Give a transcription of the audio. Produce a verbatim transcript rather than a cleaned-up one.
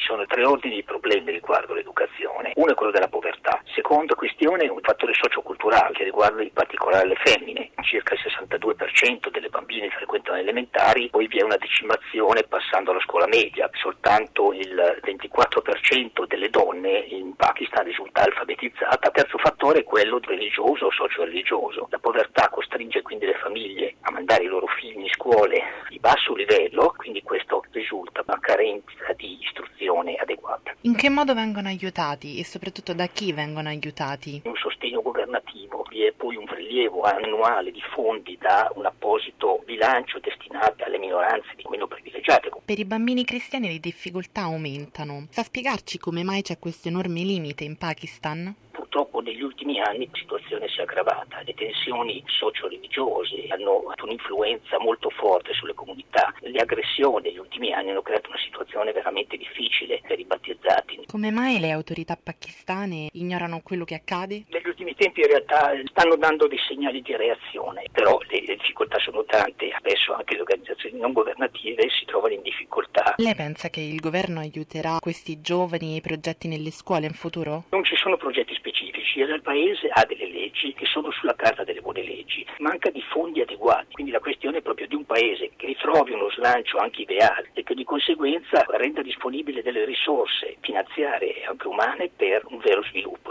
sono tre ordini di problemi riguardo l'educazione. Uno è quello della povertà. Seconda questione è un fattore socioculturale che riguarda in particolare le femmine. Circa il sessantadue per cento delle bambine frequentano le elementari, poi vi è una decimazione passando alla scuola media. Soltanto il ventiquattro per cento delle donne in Pakistan risulta alfabetizzata. Terzo fattore è quello religioso o socio-religioso. La povertà costringe quindi le famiglie a mandare i loro figli in scuole di basso livello, quindi questo risulta una carenza di istruzione adeguata. In che modo vengono aiutati e soprattutto da chi vengono aiutati? Un sostegno governativo, vi è poi un prelievo annuale di fondi da un apposito bilancio destinato alle minoranze di meno privilegiate. Per i bambini cristiani le difficoltà aumentano. Sa spiegarci come mai c'è questo enorme limite in Pakistan? Purtroppo negli ultimi anni la situazione si è aggravata, le tensioni socio-religiose hanno avuto un'influenza molto forte sulle comunità, le aggressioni negli ultimi anni hanno creato una situazione veramente difficile per i battezzati. Come mai le autorità pakistane ignorano quello che accade? Negli ultimi tempi in realtà stanno dando dei segnali di reazione, però le, le difficoltà sono tante, spesso anche le organizzazioni non governative si trovano in difficoltà. Lei pensa che il governo aiuterà questi giovani e i progetti nelle scuole in futuro? Non ci sono progetti specifici, il paese ha delle leggi che sono sulla carta delle buone leggi, manca di fondi adeguati, quindi la questione è proprio di un paese che ritrovi uno slancio anche ideale e che di conseguenza renda disponibile delle risorse finanziarie e anche umane per un vero sviluppo.